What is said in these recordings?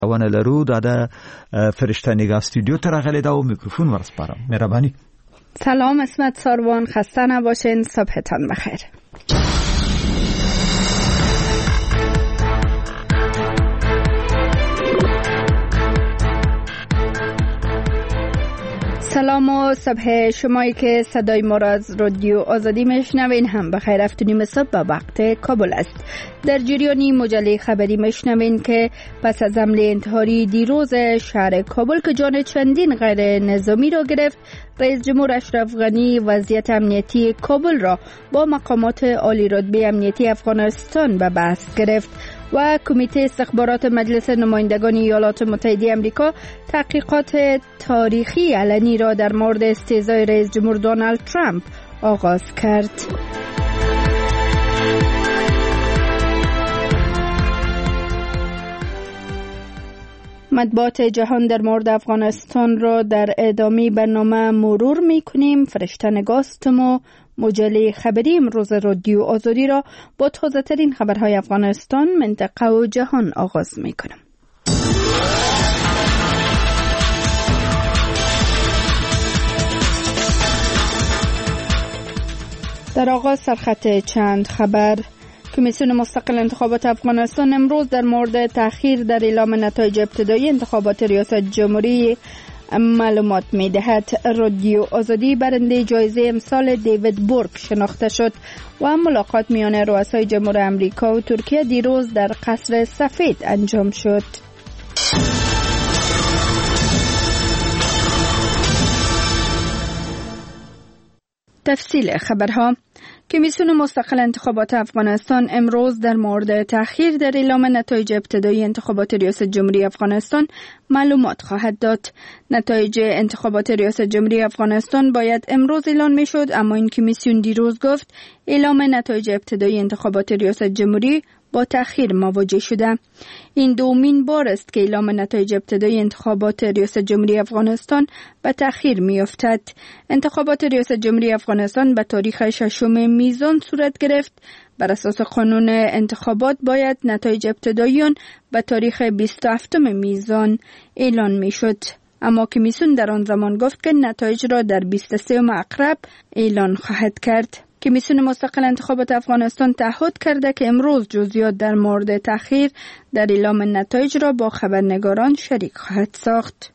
وانه لرو داده فرشته نگاه استودیو ترغلی دا و میکروفون ورسپارم. مهربانی. سلام اسمت ساروان، خسته نباشین، صبحتان بخیر. سلام و صبح شمایی که صدای ما را از رادیو آزادی میشنوین هم بخیر. 7:30 صبح به وقت کابل است. در جریانی مجله خبری میشنوین که پس از حمله انتحاری دیروز شهر کابل که جان چندین غیر نظامی را گرفت، رئیس جمهور اشرف غنی وضعیت امنیتی کابل را با مقامات عالی رتبه امنیتی افغانستان به بحث گرفت و کمیته استخبارات مجلس نمایندگان ایالات متحده آمریکا تحقیقات تاریخی علنی را در مورد استهزای رئیس جمهور دونالد ترامپ آغاز کرد. مطبوعات جهان در مورد افغانستان را در ادامه برنامه مرور می‌کنیم. فرشته نگاستم و مجله خبری امروز رادیو آزادی را با تازه ترین خبرهای افغانستان، منطقه و جهان آغاز می‌کنم. در آغاز سرخط چند خبر. کمیسیون مستقل انتخابات افغانستان امروز در مورد تأخیر در اعلام نتایج ابتدایی انتخابات ریاست جمهوری معلومات می‌دهد. رادیو آزادی برنده جایزه امسال دیوید بورگ شناخته شد و ملاقات میان رؤسای جمهور آمریکا و ترکیه دیروز در قصر سفید انجام شد. تفصیل خبرها. کمیسیون مستقل انتخابات افغانستان امروز در مورد تأخیر در اعلام نتایج ابتدایی انتخابات ریاست جمهوری افغانستان معلومات خواهد داد. نتایج انتخابات ریاست جمهوری افغانستان باید امروز اعلام میشد، اما این کمیسیون دیروز گفت اعلام نتایج ابتدایی انتخابات ریاست جمهوری با تأخیر مواجه شده. این دومین بار است که اعلام نتایج ابتدایی انتخابات ریاست جمهوری افغانستان به تأخیر می‌افتد. انتخابات ریاست جمهوری افغانستان به تاریخ 6 میزان صورت گرفت. بر اساس قانون انتخابات باید نتایج ابتدایی آن به تاریخ 27 میزان اعلان می‌شد، اما کمیسیون در آن زمان گفت که نتایج را در 23 اکتبر اعلان خواهد کرد. کمیسیون مستقل انتخابات افغانستان تعهد کرده که امروز جزئیات در مورد تأخیر در اعلام نتایج را با خبرنگاران شریک خواهد ساخت.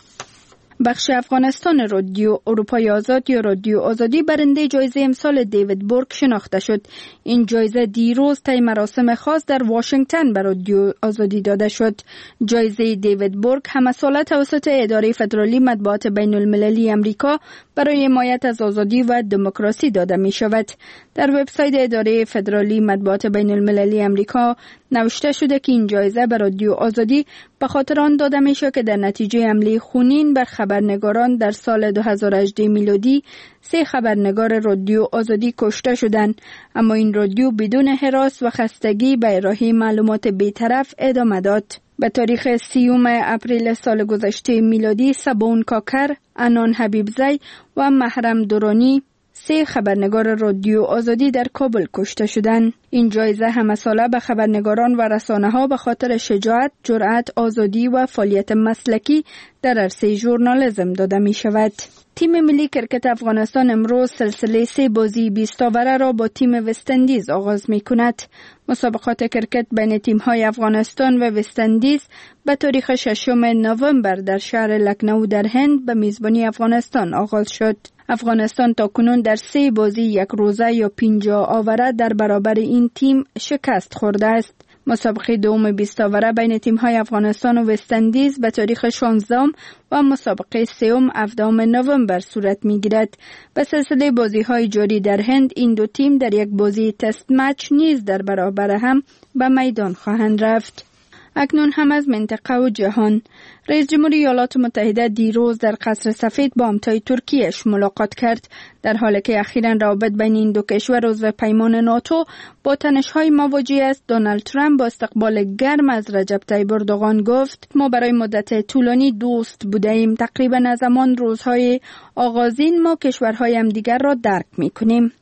بخش افغانستان رادیو اروپای آزاد یا رادیو آزادی برنده جایزه امسال دیوید بورگ شناخته شد. این جایزه دیروز طی مراسم خاص در واشنگتن به رادیو آزادی داده شد. جایزه دیوید بورگ همساله توسط اداره فدرالی مطبوعات بین المللی امریکا برای حمایت از آزادی و دموکراسی داده می شود. در وبسایت اداره فدرالی مطبوعات بین المللی امریکا نوشته شده که این جایزه به رادیو آزادی به خاطر آن داده می شود که در نتیجه حمله خونین بر خبرنگاران در سال 2018 میلادی 3 خبرنگار رادیو آزادی کشته شدند، اما این رادیو بدون هراس و خستگی به ارائه معلومات بی‌طرف ادامه داد. به تاریخ 30 اپریل سال گذشته میلادی سبون کاکر، انان حبیبزی و محرم دورانی 3 خبرنگار رادیو آزادی در کابل کشته شدند. این جایزه همساله به خبرنگاران و رسانه‌ها به خاطر شجاعت، جرأت، آزادی و فعالیت مسلکی در عرصه ژورنالیسم داده می شود. تیم ملی کرکت افغانستان امروز سلسله 3 بازی 20 اوره را با تیم وست‌اندیز آغاز می کند. مسابقات کرکت بین تیم‌های افغانستان و وست‌اندیز به تاریخ 6 نوامبر در شهر لکنو در هند به میزبانی افغانستان آغاز شد. افغانستان تاکنون در 3 بازی 1 روزه یا 50 اوره در برابر این تیم شکست خورده است. مسابقه دوم 20 اوره بین تیم‌های افغانستان و وست‌اندیز به تاریخ 16 و مسابقه سوم 17 نوامبر صورت می‌گیرد. به سلسله بازی‌های جاری در هند این دو تیم در یک بازی تست مچ نیز در برابر هم به میدان خواهند رفت. اکنون هم از منطقه و جهان. رئیس جمهور ایالات متحده دیروز در قصر سفید با همتای ترکیه‌اش ملاقات کرد، در حالی که اخیراً روابط بین این دو کشور عضو پیمان ناتو با تنش‌های مواجه است. دونالد ترامپ با استقبال گرم از رجب طیب اردوغان گفت ما برای مدت طولانی دوست بودیم. تقریباً از همان روزهای آغازین ما کشورهای همدیگر را درک می‌کنیم.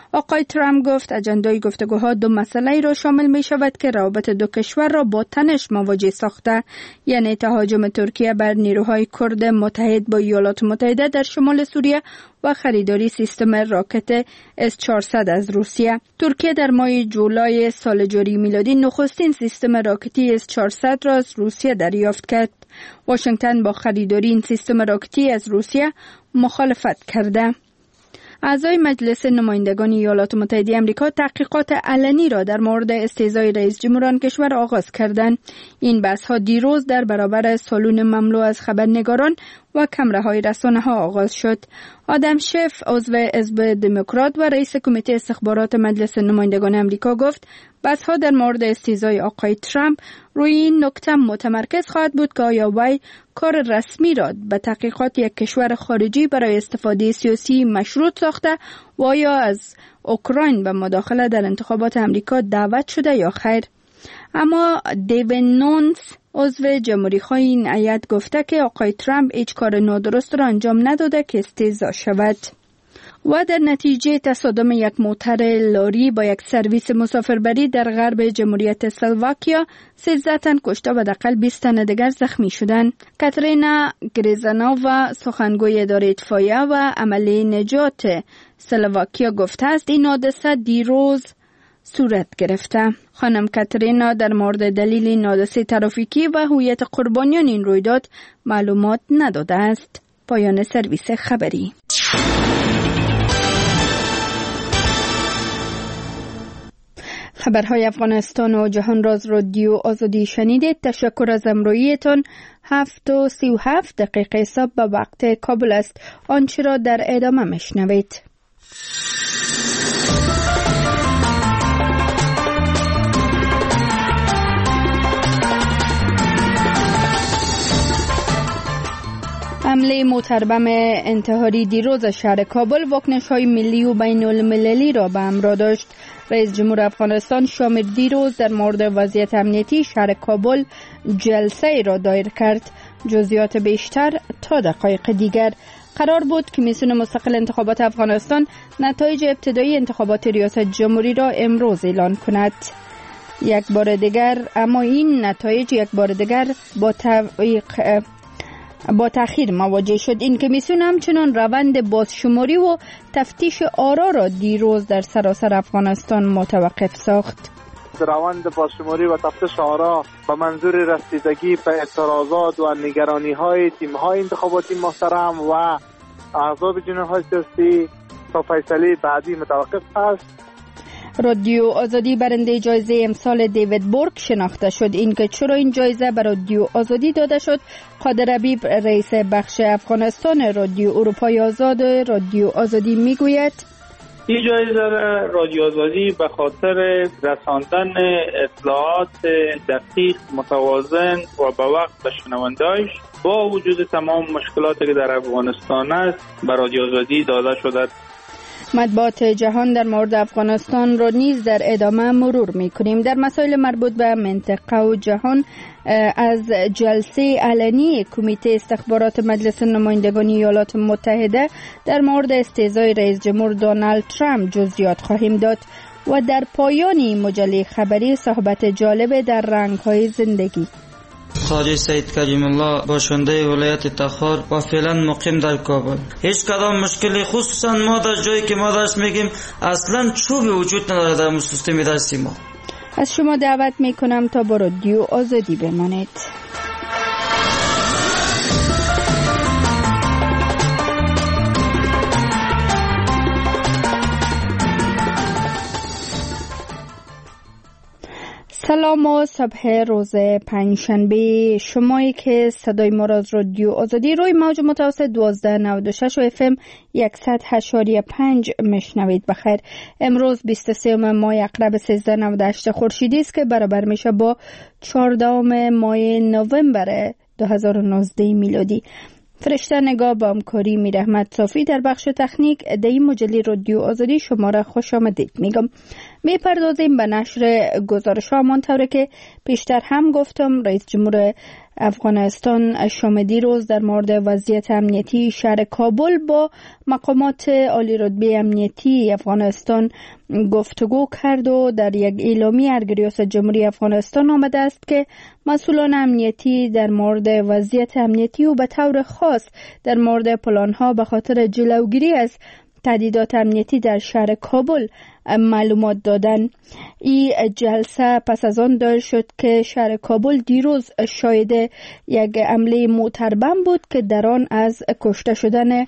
آقای ترامپ گفت اجندای گفتگوها دو مسئله را شامل می شود که روابط دو کشور را با تنش مواجه ساخته، یعنی تهاجم ترکیه بر نیروهای کرد متحد با ایالات متحده در شمال سوریه و خریداری سیستم راکت S-400 از روسیه. ترکیه در ماه جولای سال جاری میلادی نخستین سیستم راکتی S-400 را از روسیه دریافت کرد. واشنگتن با خریداری این سیستم راکتی از روسیه مخالفت کرده. اعضای مجلس نمایندگان ایالات متحده آمریکا تحقیقات علنی را در مورد استهزای رئیس جمهور آن کشور آغاز کردند. این بحث‌ها دیروز در برابر سالن مملو از خبرنگاران و کمره‌های رسانه‌ها آغاز شد. آدم شف، عضو حزب دموکرات و رئیس کمیته استخبارات مجلس نمایندگان آمریکا گفت بحث‌ها در مورد استهزای آقای ترامپ روی این نکته متمرکز خواهد بود که آیا وی کار رسمی را به تحقیقات یک کشور خارجی برای استفاده سیاسی مشروط ساخته و آیا از اوکراین به مداخله در انتخابات آمریکا دعوت شده یا خیر. اما دیوین نونز، عضو جمهوری‌خواه این هیئت، گفته که آقای ترامپ هیچ کار نادرست را انجام نداده که استهزا شود. و در نتیجه تصادم یک موتر لاری با یک سرویس مسافربری در غرب جمهوریت اسلواکیا 13 تن کشته و حداقل 20 تن دیگر زخمی شدند. کاترینا گریزانووا، سخنگوی اداره اطفائیه و عمله نجات اسلواکیا، گفته است این حادثه دیروز صورت گرفته. خانم کاترینا در مورد دلیل این حادثه ترافیکی و هویت قربانیان این رویداد معلومات نداده است. پایان سرویس خبری. خبرهای افغانستان و جهان راز رادیو آزادی شنیدید. تشکر از همراهیتان. 7:37 حساب به وقت کابل است. آنچه را در ادامه مشنوید. حمله موتربم انتحاری دیروز شهر کابل واکنش‌های ملی و بین المللی را به همراه داشت. رئیس جمهور افغانستان شامل دیروز در مورد وضعیت امنیتی شهر کابل جلسه را دایر کرد. جزئیات بیشتر تا دقایق دیگر. قرار بود کمیسیون مستقل انتخابات افغانستان نتایج ابتدایی انتخابات ریاست جمهوری را امروز اعلان کند. یک بار دیگر اما این نتایج یک بار دیگر با تأخیر مواجه شد. این کمیسیون همچنان روند بازشماری و تفتیش آرا را دیروز در سراسر افغانستان متوقف ساخت. روند بازشماری و تفتیش آرا به منظور رسیدگی به اعتراضات و نگرانی‌های تیم‌های انتخاباتی محترم و احزاب جناح‌های سیاسی تا فیصله بعدی متوقف است. رادیو آزادی برنده جایزه امسال دیوید بورگ شناخته شد. اینکه چرا این جایزه به رادیو آزادی داده شد، قادر حبیب، رئیس بخش افغانستان رادیو اروپای آزاد رادیو آزادی میگوید این جایزه رادیو آزادی به خاطر رساندن اطلاعات دقیق، متوازن و به وقت به شنونده‌اش با وجود تمام مشکلاتی که در افغانستان است به رادیو آزادی داده شده. مطبوعات جهان در مورد افغانستان را نیز در ادامه مرور می‌کنیم. در مسائل مربوط به منطقه و جهان از جلسه علنی کمیته استخبارات مجلس نمایندگان ایالات متحده در مورد استهزای رئیس جمهور دونالد ترامپ جزئیات خواهیم داد و در پایان مجله خبری صحبت جالب در رنگ‌های زندگی. خواجه سید کریم الله باشنده ولایت تخار و فعلا مقیم در کابل. هیچ کدام مشکلی، خصوصا ما در جایی که ما درس میگیم اصلا چوبی وجود نداره در سیستم درسی ما. از شما دعوت میکنم تا با رادیو آزادی بمانید. سلام و صبح روز پنجشنبه. شمایی که صدای ما را از رادیو آزادی روی موج متوسط 1296 و FM 100.5 میشنوید. بخیر. امروز 23 ماه عقرب 1398 خورشیدی است که برابر میشه با 14 ماه نوامبر 2019 میلادی. فرشته نگاه با همکاری میرحمت صافی در بخش تکنیک در این مجله رادیو آزادی شما را خوش آمدید میگم. میپردازیم به نشر گزارش ها. همانطور که پیشتر هم گفتم رئیس جمهور افغانستان شام دیروز در مورد وضعیت امنیتی شهر کابل با مقامات عالی رتبه امنیتی افغانستان گفتگو کرد و در یک اعلامیه ریاست جمهوری افغانستان آمده است که مسئولان امنیتی در مورد وضعیت امنیتی و به طور خاص در مورد پلان‌ها به خاطر جلوگیری از تهدیدات امنیتی در شهر کابل معلومات دادند. این جلسه پس از آن دایر شد که شهر کابل دیروز شاهد یک حمله موتر بم بود که در آن از کشته شدن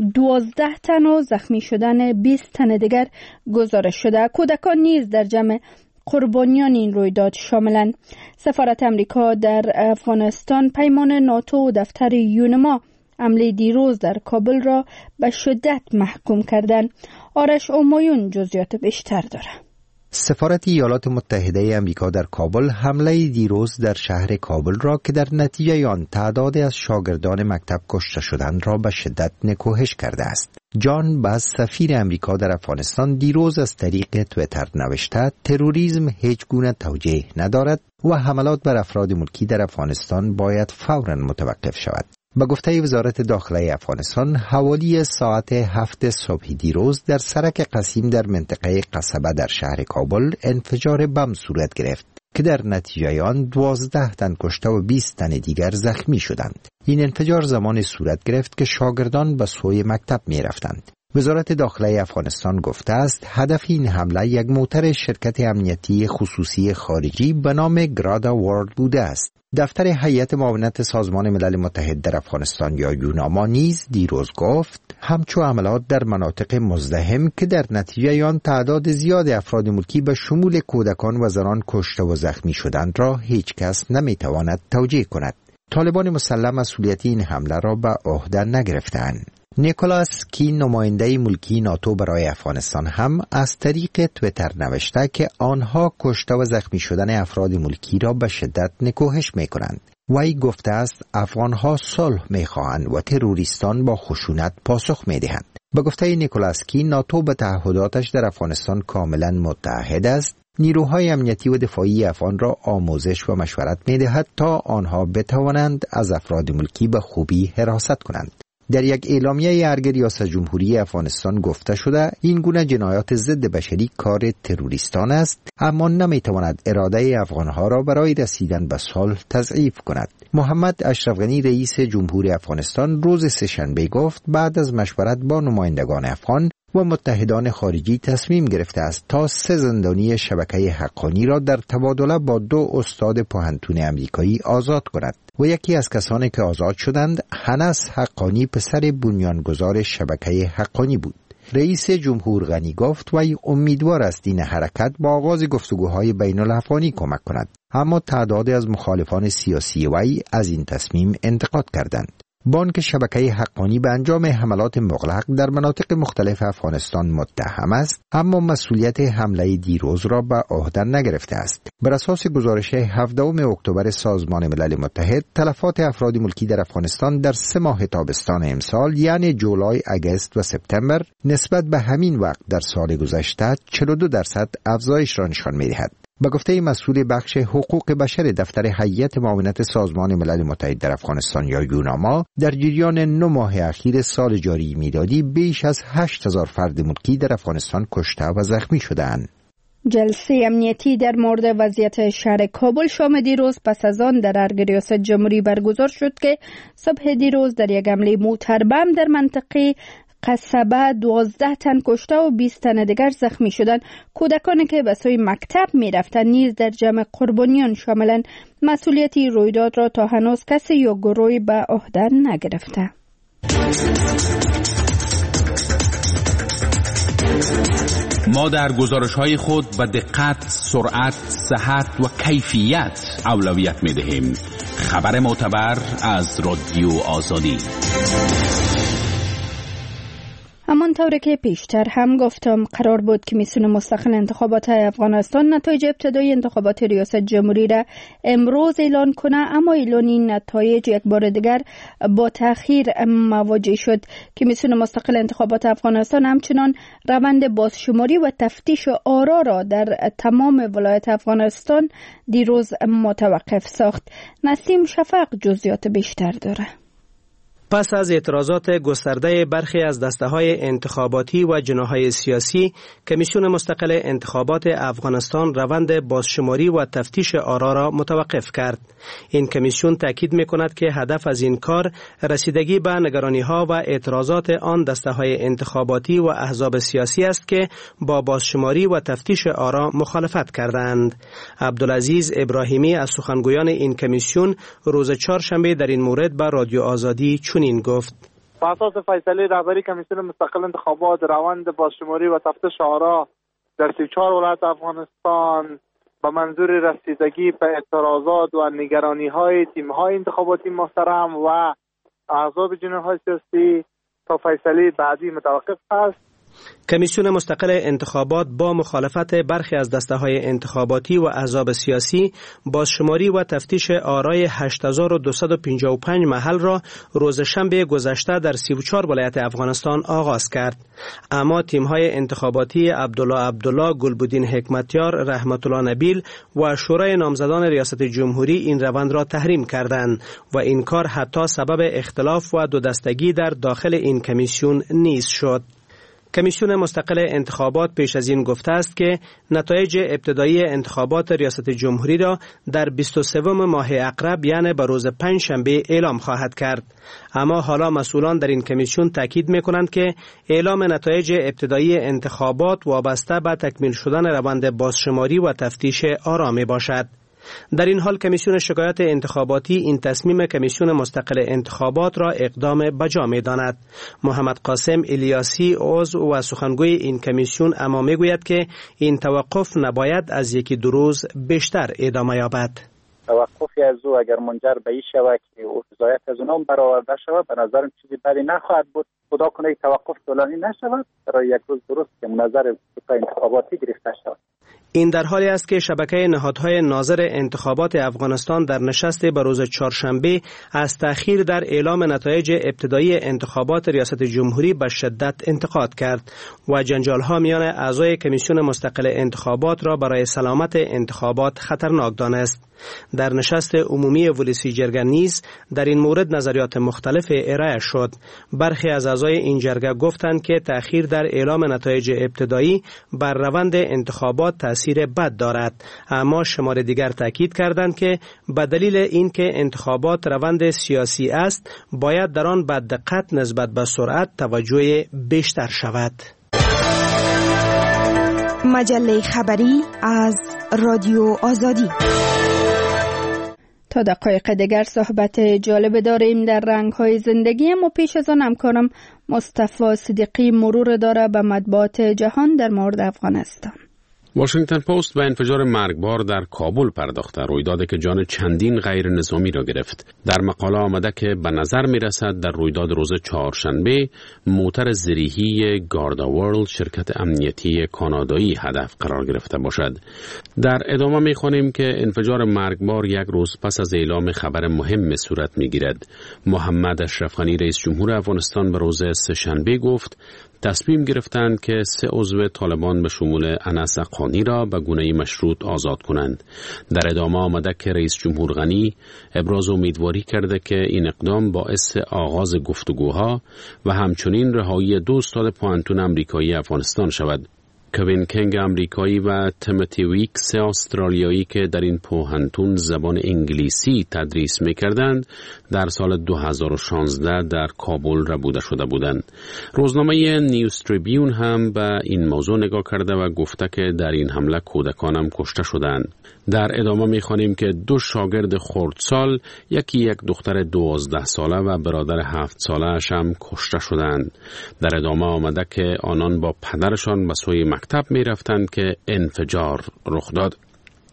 12 تن و زخمی شدن 20 تن دیگر گزارش شده. کودکان نیز در جمع قربانیان این رویداد شاملند. سفارت امریکا در افغانستان، پیمان ناتو و دفتر یونما حمله دیروز در کابل را به شدت محکوم کردند. آرش اومایون جزئیات بیشتر داره. سفارت ایالات متحده آمریکا در کابل حمله دیروز در شهر کابل را که در نتیجه آن تعدادی از شاگردان مکتب کشته شدند را به شدت نکوهش کرده است. جان باز، سفیر آمریکا در افغانستان، دیروز از طریق توییتر نوشته تروریسم هیچ گونه توجیه ندارد و حملات بر افراد ملکی در افغانستان باید فوراً متوقف شود. به گفته وزارت داخله افغانستان، حوالی ساعت 7 صبح دیروز در سرک قسیم در منطقه قصبه در شهر کابل انفجار بم صورت گرفت که در نتیجه آن 12 تن کشته و 20 تن دیگر زخمی شدند. این انفجار زمان صورت گرفت که شاگردان به سوی مکتب می رفتند. وزارت داخله افغانستان گفته است هدف این حمله یک موتر شرکت امنیتی خصوصی خارجی به نام گرادا ورلد بوده است. دفتر هیئت معاونت سازمان ملل متحد در افغانستان یا یوناما نیز دیروز گفت همچو حملات در مناطق مزدحم که در نتیجه آن تعداد زیاد افراد ملکی به شمول کودکان و زنان کشته و زخمی شدند را هیچ کس نمیتواند توجیه کند. طالبان مسلح مسئولیت این حمله را به عهده نگرفتند. نیکولاس کی، نماینده ملکی ناتو برای افغانستان، هم از طریق توییتر نوشته که آنها کشته و زخمی شدن افراد ملکی را به شدت نکوهش می‌کنند. وی گفته است افغانها صلح می‌خواهند و تروریستان با خشونت پاسخ می‌دهند. به گفته نیکولاس کی، ناتو به تعهداتش در افغانستان کاملا متحد است. نیروهای امنیتی و دفاعی افغان را آموزش و مشورت می‌دهد تا آنها بتوانند از افراد ملکی به خوبی حراست کنند. در یک اعلامیه ارگ ریاست جمهوری افغانستان گفته شده این گونه جنایات ضد بشری کار تروریستان است، اما نمیتواند اراده افغانها را برای رسیدن به صلح تضعیف کند. محمد اشرف غنی، رئیس جمهور افغانستان، روز سه‌شنبه گفت بعد از مشورت با نمایندگان افغان و متحدان خارجی تصمیم گرفته است تا 3 زندانی شبکه حقانی را در تبادله با 2 استاد پوهنتون آمریکایی آزاد کند و یکی از کسانی که آزاد شدند هنس حقانی، پسر بنیانگذار شبکه حقانی بود. رئیس جمهور غنی گفت وی امیدوار است این حرکت با آغاز گفتگوهای بین الافغانی کمک کند، اما تعدادی از مخالفان سیاسی وی از این تصمیم انتقاد کردند. بانک شبکه حقانی به انجام حملات مغلق در مناطق مختلف افغانستان متهم است، اما مسئولیت حمله دیروز را به عهده نگرفته است. بر اساس گزارش 17 اکتبر سازمان ملل متحد، تلفات افراد ملکی در افغانستان در 3 ماه تابستان امسال، یعنی جولای، اگست و سپتامبر، نسبت به همین وقت در سال گذشته 42% افزایش را نشان می‌دهد. به گفته مسئول بخش حقوق بشر دفتر هیئت معاونت سازمان ملل متحد در افغانستان یا یوناما، در جریان 9 ماه اخیر سال جاری میلادی بیش از 8000 فرد ملکی در افغانستان کشته و زخمی شدند. جلسه امنیتی در مورد وضعیت شهر کابل شام دیروز پس از آن در ارگ ریاست جمهوری برگزار شد که صبح دیروز در یک حمله موتر بم در منطقه قصبه 12 تن کشته و 20 تن دیگر زخمی شدند. کودکانی که به سوی مکتب می رفتند نیز در جمع قربانیان شاملند. مسئولیتی رویداد را تا هنوز کسی یا گروهی به عهده نگرفته. ما در گزارش‌های خود به دقت، سرعت، صحت و کیفیت اولویت می‌دهیم. خبر معتبر از رادیو آزادی. همانطور که پیشتر هم گفتم قرار بود کمیسیون مستقل انتخابات افغانستان نتایج ابتدایی انتخابات ریاست جمهوری را امروز اعلان کنه، اما اعلان این نتایج یک بار دیگر با تأخیر مواجه شد. کمیسیون مستقل انتخابات افغانستان همچنان روند بازشماری و تفتیش آرا را در تمام ولایت افغانستان دیروز متوقف ساخت. نسیم شفق جزئیات بیشتر داره. پس از اعتراضات گسترده برخی از دسته‌های انتخاباتی و جناح‌های سیاسی، کمیسیون مستقل انتخابات افغانستان روند بازشماری و تفتیش آرا را متوقف کرد. این کمیسیون تاکید می‌کند که هدف از این کار رسیدگی به نگرانی‌ها و اعتراضات آن دسته‌های انتخاباتی و احزاب سیاسی است که با بازشماری و تفتیش آرا مخالفت کردند. عبدالعزیز ابراهیمی از سخنگویان این کمیسیون روز چهارشنبه در این مورد به رادیو آزادی چنین گفت: بر اساس فیصله رهبری کمیسیون مستقل انتخابات، روند بازشماری و تفتیش آرا در 34 ولایت افغانستان به منظور رسیدگی به اعتراضات و نگرانی‌های تیم‌های انتخاباتی محترم و احزاب جناح‌های سیاسی تا فیصله بعدی متوقف است. کمیسیون مستقل انتخابات با مخالفت برخی از دسته‌های انتخاباتی و احزاب سیاسی بازشماری و تفتیش آرای 8255 محل را روز شنبه گذشته در 34 ولایت افغانستان آغاز کرد. اما تیم‌های انتخاباتی عبدالله، گلبدین حکمتیار، رحمت الله نبیل و شورای نامزدان ریاست جمهوری این روند را تحریم کردند و این کار حتی سبب اختلاف و دو دستگی در داخل این کمیسیون نیز شد. کمیسیون مستقل انتخابات پیش از این گفته است که نتایج ابتدایی انتخابات ریاست جمهوری را در 23 ماه اقرب یعنی به روز پنجشنبه اعلام خواهد کرد. اما حالا مسئولان در این کمیسیون تاکید می‌کنند که اعلام نتایج ابتدایی انتخابات وابسته به تکمیل شدن روند بازشماری و تفتیش آرا میباشد. در این حال کمیسیون شکایات انتخاباتی این تصمیم کمیسیون مستقل انتخابات را اقدام بجا می‌داند. محمد قاسم الیاسی عضو و سخنگوی این کمیسیون اما میگوید که این توقف نباید از یکی دو روز بیشتر ادامه یابد. توقفی از او اگر منجر به این شود که رضایت از اونها برآورده شود، به نظرم چیزی بدی نخواهد بود. خدا کنه توقف طولانی نشود، برای یک روز درست که نظر انتخاباتی گرفته شود. این در حالی است که شبکه نهادهای ناظر انتخابات افغانستان در نشست به روز چهارشنبه از تأخیر در اعلام نتایج ابتدایی انتخابات ریاست جمهوری به شدت انتقاد کرد و جنجال‌ها میان اعضای کمیسیون مستقل انتخابات را برای سلامت انتخابات خطرناک دانست. در نشست عمومی ولسی جرگه نیز در این مورد نظریات مختلف ارائه شد. برخی از اعضای این جرگه گفتند که تأخیر در اعلام نتایج ابتدایی بر روند انتخابات تأثیر بد دارد، اما شمار دیگر تاکید کردند که به دلیل اینکه انتخابات روند سیاسی است باید در آن با دقت نسبت به سرعت توجه بیشتر شود. مجله خبری از رادیو آزادی. تا دقایق دیگر صحبت جالب داریم در رنگ‌های زندگی، اما پیش از آن همکارم مصطفی صدیقی مرور داره به مطبوعات جهان در مورد افغانستان. واشنگتن پست به انفجار مرگبار در کابل پرداخته، رویدادی که جان چندین غیر نظامی را گرفت. در مقاله آمده که به نظر می رسد در رویداد روز چهارشنبه موتر زرهی گاردا ورلد شرکت امنیتی کانادایی هدف قرار گرفته باشد. در ادامه می خوانیم که انفجار مرگبار یک روز پس از اعلام خبر مهم صورت می گیرد. محمد اشرف غنی رئیس جمهور افغانستان به روز سه‌شنبه گفت تصمیم گرفتند که 3 عضو طالبان به شمول انس قانی را به گونه‌ای مشروط آزاد کنند. در ادامه آمده که رئیس جمهور غنی ابراز امیدواری کرده که این اقدام باعث آغاز گفتگوها و همچنین رهایی 2 استاد پوهنتون امریکایی افغانستان شود. کوین کنگ امریکایی و تیموتی ویکس استرالیایی که در این پوهنتون زبان انگلیسی تدریس می‌کردند در سال 2016 در کابل ربوده شده بودند. روزنامه نیوز تریبیون هم به این موضوع نگاه کرده و گفته که در این حمله کودکان هم کشته شدند. در ادامه می‌خوانیم که 2 شاگرد خردسال، یک دختر 12 ساله و برادر 7 ساله‌اش هم کشته شدند. در ادامه آمده که آنان با پدرشان به سوی مکتب می‌رفتند که انفجار رخ داد.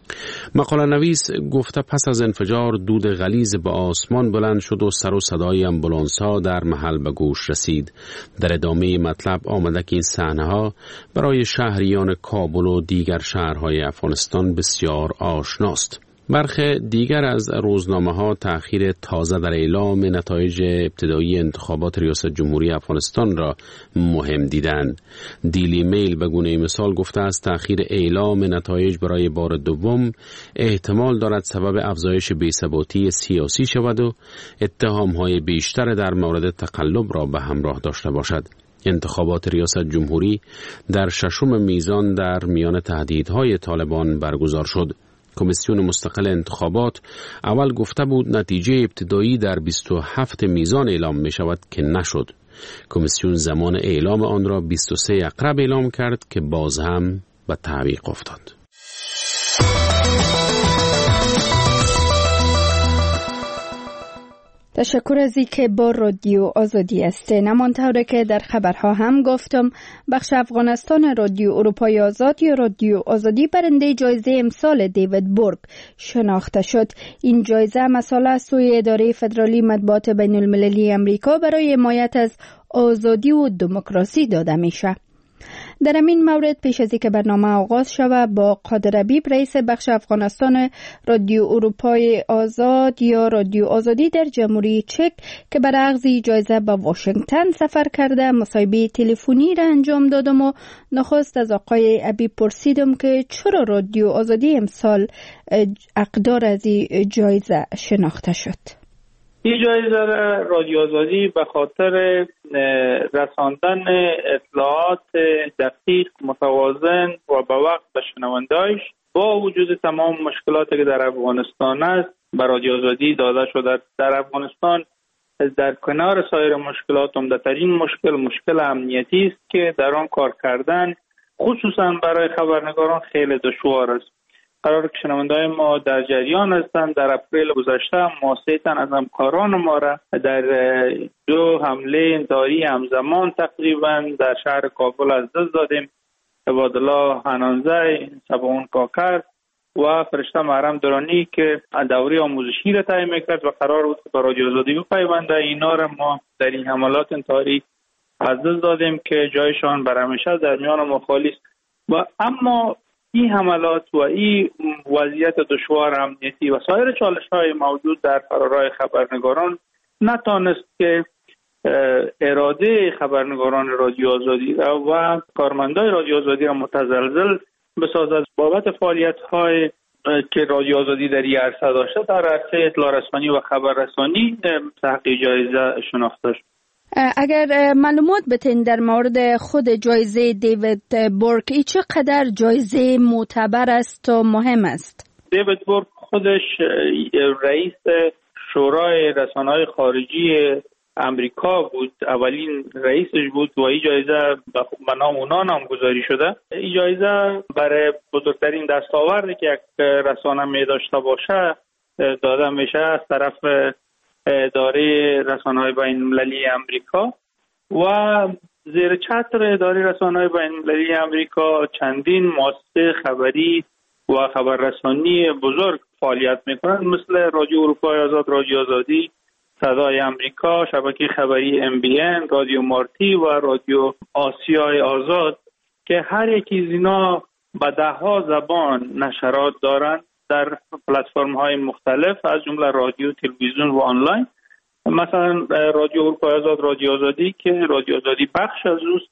مقاله نویس گفته پس از انفجار دود غلیظ به آسمان بلند شد و سر و صدای آمبولانس‌ها در محل به گوش رسید. در ادامه مطلب آمده که این صحنه‌ها برای شهریان کابل و دیگر شهرهای افغانستان بسیار آشناست. برخی دیگر از روزنامه‌ها تأخیر تازه در اعلام نتایج ابتدایی انتخابات ریاست جمهوری افغانستان را مهم دیدند. دیلی میل به گونه مثال گفته است تأخیر اعلام نتایج برای بار دوم احتمال دارد سبب افزایش بی‌ثباتی سیاسی شود و اتهام‌های بیشتر در مورد تقلب را به همراه داشته باشد. انتخابات ریاست جمهوری در 6 میزان در میان تهدیدهای طالبان برگزار شد. کمیسیون مستقل انتخابات اول گفته بود نتیجه ابتدایی در 27 میزان اعلام می شود که نشد. کمیسیون زمان اعلام آن را 23 اقرب اعلام کرد که باز هم به تعویق افتاد. تشکر از اینکه با رادیو آزادی هستین. همانطور که در خبرها هم گفتم بخش افغانستان رادیو اروپای آزاد یا رادیو آزادی برنده جایزه امسال دیوید بورگ شناخته شد. این جایزه مسئله از سوی اداره فدرالی مطبوعات بین المللی امریکا برای حمایت از آزادی و دموکراسی داده میشه. در این مورد پیش از اینکه برنامه آغاز شود با قادر حبیب رئیس بخش افغانستان رادیو اروپای آزاد یا رادیو آزادی در جمهوری چک که برای اخذ جایزه به واشنگتن سفر کرده مصاحبه تلفنی را انجام دادم و نخست از آقای حبیب پرسیدم که چرا رادیو آزادی امسال حقدار از این جایزه شناخته شد. این جایزه رادیو آزادی به خاطر رساندن اطلاعات دقیق، متوازن و به وقت به شنونده‌اش با وجود تمام مشکلاتی که در افغانستان است به رادیو آزادی داده شده. در افغانستان در کنار سایر مشکلات عمده‌ترین مشکل امنیتی است که در آن کار کردن خصوصا برای خبرنگاران خیلی دشوار است. قرار که شنونده‌های ما در جریان هستند. در اپریل گذشته ما 3 تن از همکاران ما را در 2 حمله انتحاری همزمان تقریبا در شهر کابل از دست دادیم. عبادالله حنانزی، سباون کاکر و فرشته محرم درانی که دوره آموزشی را طی می‌کرد و قرار بود که به رادیو آزادی بپیونده. اینا را ما در این حملات انتحاری از دست دادیم که جایشان بر همیشه در میان ما خالی است. و اما این حملات و این وضعیت دشوار امنیتی و سایر چالش‌های موجود در فرارای خبرنگاران نتانست که اراده خبرنگاران رادیو آزادی و کارمندای رادیو آزادی را متزلزل بسازد. بابت فعالیت‌های که رادیو آزادی در این عرصه داشته در عرصه اطلاع رسانی و خبررسانی تحقیق جایزه شناخته شد. اگر معلومات بتین در مورد خود جایزه دیوید بورگ ای چقدر جایزه معتبر است و مهم است؟ دیوید بورگ خودش رئیس شورای رسانه‌های خارجی امریکا بود، اولین رئیسش بود و این جایزه به نام اونا نامگذاری شده. این جایزه برای بزرگترین دستاوردی که یک رسانه می داشته باشه داده میشه از طرف اداره رسانه‌های بین‌المللی امریکا و زیر چتر اداره رسانه‌های بین‌المللی امریکا چندین مؤسسه خبری و خبررسانی بزرگ فعالیت می‌کنند مثل رادیو اروپای آزاد، رادیو آزادی، صدای امریکا، شبکه خبری MBN، رادیو مارتی و رادیو آسیای آزاد که هر یکی از اینا به 10 زبان نشرات دارند در پلتفرم‌های مختلف از جمله رادیو، تلویزیون و آنلاین. مثلا رادیو اروپای آزاد، رادیو آزادی که رادیو آزادی بخش از اوست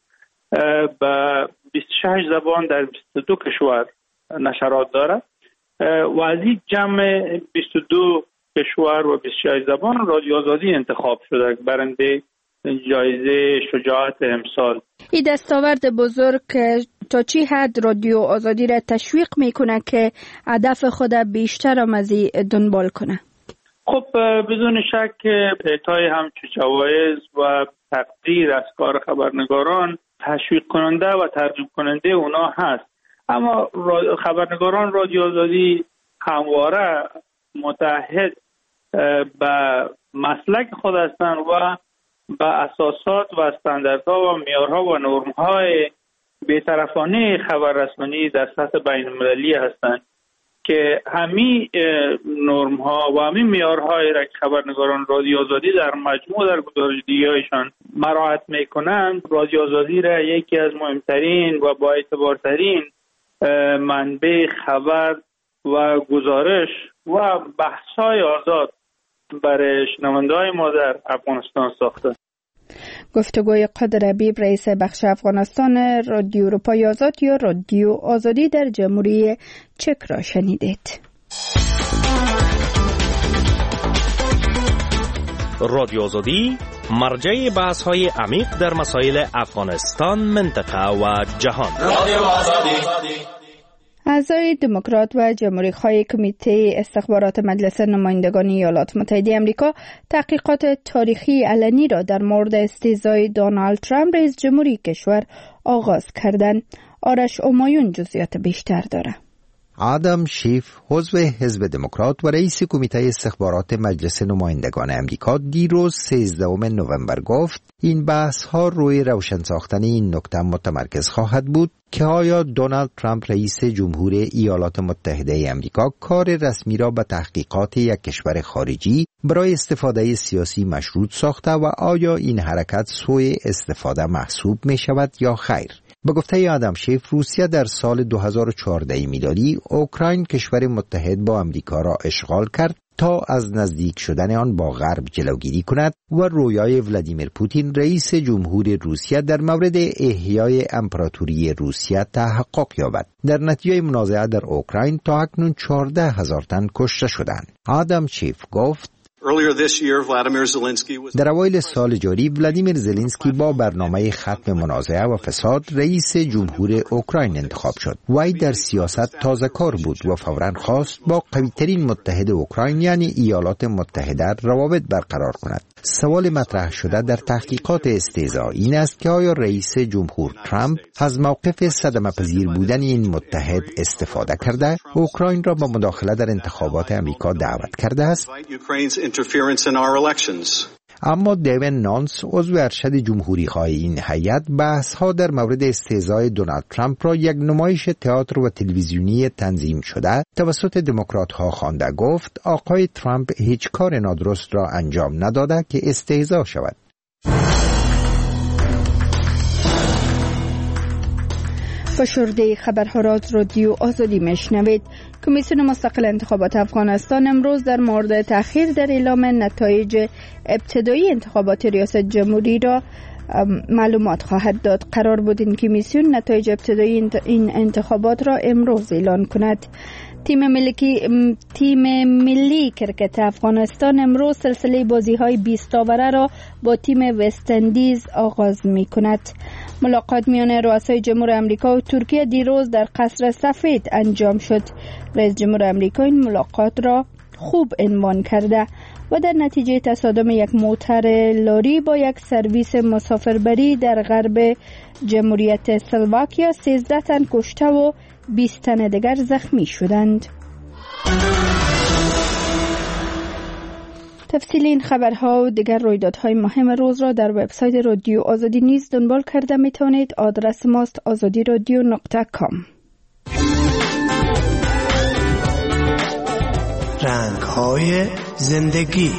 به 26 زبان در 22 کشور نشرات دارد و از این جمع 22 کشور و 26 زبان رادیو آزادی انتخاب شده برنده جایزه شجاعت امسال. این دستاورد بزرگ تا چی حد رادیو آزادی را تشویق میکنه که هدف خود بیشتر آمزی دنبال کنه؟ خب بدون شک اعطای همچون جوایز و تقدیر از کار خبرنگاران تشویق کننده و ترغیب کننده اونا هست، اما خبرنگاران رادیو آزادی همواره متحد به مسلک خود هستند و به اساسات و استانداردها و معیارها و نرم‌های بی‌طرفانه خبررسانی در سطح بین‌المللی هستند که همین نرم ها و همین معیارهایی را که خبرنگاران رادیو آزادی در مجموع در گزارش دیگه‌هایشان مراعات میکنند، رادیو آزادی را یکی از مهمترین و با اعتبارترین منبع خبر و گزارش و بحث‌های آزاد برای شنونده‌های ما در افغانستان ساخته. گفتگوی قادر حبیب رئیس بخش افغانستان رادیو اروپای آزاد یا رادیو آزادی در جمهوری چک را شنیدید. رادیو آزادی مرجع بحث‌های عمیق در مسائل افغانستان، منطقه و جهان. رادیو آزادی. اعضای دموکرات و جمهوری‌خواه کمیته استخبارات مجلس نمایندگان ایالات متحده آمریکا تحقیقات تاریخی علنی را در مورد استهزای دونالد ترامپ رئیس جمهوری کشور آغاز کردند. آرش امایون جزئیات بیشتر دارد. آدم شیف، عضو حزب دموکرات و رئیس کمیته استخبارات مجلس نمایندگان امریکا، دیروز 13 نوامبر گفت این بحث ها روی روشن ساختن این نکته متمرکز خواهد بود که آیا دونالد ترامپ رئیس جمهور ایالات متحده امریکا کار رسمی را به تحقیقات یک کشور خارجی برای استفاده سیاسی مشروط ساخته و آیا این حرکت سوء استفاده محسوب می شود یا خیر. به گفته آدم شیف، روسیه در سال 2014 میلادی اوکراین کشور متحد با امریکا را اشغال کرد تا از نزدیک شدن آن با غرب جلوگیری کند و رویای ولادیمیر پوتین رئیس جمهور روسیه در مورد احیای امپراتوری روسیه تحقق یابد. در نتیجه منازعه در اوکراین تا اکنون 14,000 تن کشته شدند. آدم شیف گفت در اوایل سال جاری ولادیمیر زلنسکی با برنامه ختم منازعه و فساد رئیس جمهور اوکراین انتخاب شد. وی در سیاست تازه کار بود و فوراً خواست با قوی‌ترین متحد اوکراین یعنی ایالات متحده روابط برقرار کند. سوال مطرح شده در تحقیقات استهزا این است که آیا رئیس جمهور ترامپ از موقف صدمه‌پذیر بودن این متحد استفاده کرده، اوکراین را به مداخله در انتخابات امریکا دعوت کرده است؟ اما دیوین نانس، عضو ارشد جمهوری خواه این هیئت، بحث ها در مورد استهزای دونالد ترامپ را یک نمایش تئاتر و تلویزیونی تنظیم شده توسط دموکرات ها خوانده. گفت آقای ترامپ هیچ کار نادرست را انجام نداده که استهزا شود. فشرده خبرها را از رادیو آزادی میشنوید. کمیسیون مستقل انتخابات افغانستان امروز در مورد تأخیر در اعلام نتایج ابتدایی انتخابات ریاست جمهوری را معلومات خواهد داد. قرار بود این کمیسیون نتایج ابتدایی این انتخابات را امروز اعلان کند. تیم ملی کرکت افغانستان امروز سلسله بازی‌های 20 آوره را با تیم وست اندیز آغاز می‌کند. ملاقات میان رؤسای جمهور آمریکا و ترکیه دیروز در قصر سفید انجام شد. رئیس جمهور آمریکا این ملاقات را خوب عنوان کرده و در نتیجه تصادم یک موتر لاری با یک سرویس مسافربری در غرب جمهوریت اسلواکیا 13 تن کشته و 20 تن دیگر زخمی شدند. تفصیل این خبرها و دیگر رویدادهای مهم روز را در وبسایت رادیو آزادی نیز دنبال کرده می توانید. آدرس ماست azadiradio.com. رنگ‌های زندگی.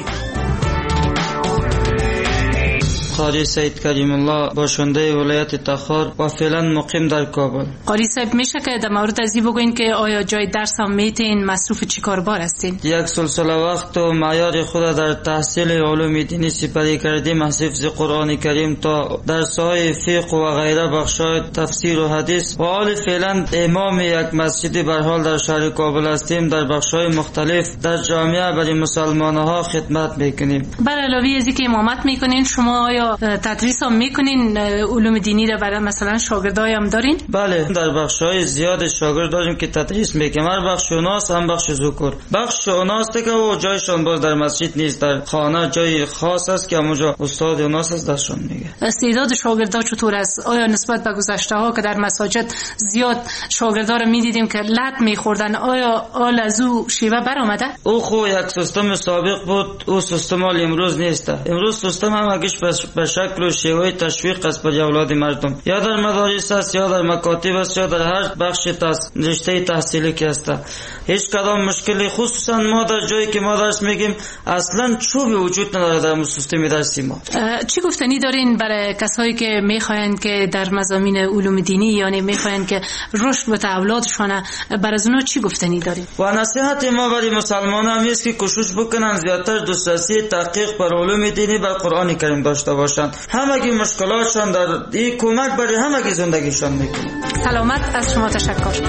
قاری سید کریم الله باشنده ولایت تخار و فعلا مقیم در کابل. قاری صاحب میشه که در مورد ازی بگوین که آیا جای درس هم میتین، مصروف چی کاربار هستین؟ یک سلسله وقت و معیار خود در تحصیل علوم دینی سپری کردیم، از حفظ قرآن کریم تا درس‌های فقه و غیره، بخش‌های تفسیر و حدیث. و حال فعلا امام یک مسجدی به حال در شهر کابل هستیم. در بخش‌های مختلف در جامعه برای مسلمان‌ها خدمت میکنیم. بر علاوه از اینکه امامت میکنین، شما آیا تدریس هم میکنین علوم دینی را برای مثلا شاگردای هم دارین؟ بله، در بخش‌های زیاد شاگرد داریم که تدریس میکنیم. هر بخش اوناس هم بخش ذکر. بخش اوناس که و جایشون باز در مسجد نیست، در خانه جای خاص است که اونجا استاد اوناس است دستشون میگه. استعداد شاگردا چطور است؟ آیا نسبت به گذشته‌ها که در مساجد زیاد شاگردا رو میدیدیم که لط میخوردن، آیا آل از او شیوه برآمده؟ او خو یک سیستم سابق بود، او سیستم امروز نیست. امروز سیستم هم اگش به شکل و شیوه تشویق است بر اولاد مردم، یا در مدارس است یا در مکاتب است یا در هر بخش رشته تحصیلی که است. هیچ کدام مشکلی، خصوصا ما در جایی که ما درس میگیم اصلا چوبی وجود نداره در سیستم درسی ما. چی گفتنی دارین برای کسایی که میخواین که در مضامین علوم دینی یعنی میخواین که رشد بده اولادشون، برای از اونا چی گفتنی دارین؟ و نصیحت ما برای مسلمانان هم است که کوشش بکنن زیادتر دسترسی تحقیق بر علوم دینی بر قرآن کریم داشته باشن. همگی مشکلاتشان در این کمک برای همگی زندگیشان میکنه. سلامت، از شما تشکر.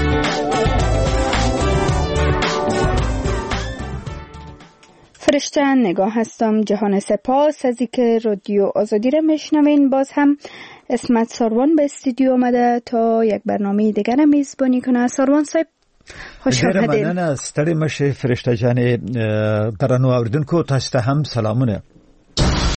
فرشته نگاه هستم. جهان سپاس از اینکه رادیو آزادی را میشنوین. باز هم اسمت ساروان به استودیو آمده تا یک برنامه دیگر میزبانی کنه. ساروان صاحب خوش آمدید. مننه، ستړي مشه فرشته جان. درنو اوریدونکو تاسو ته هم سلامونه.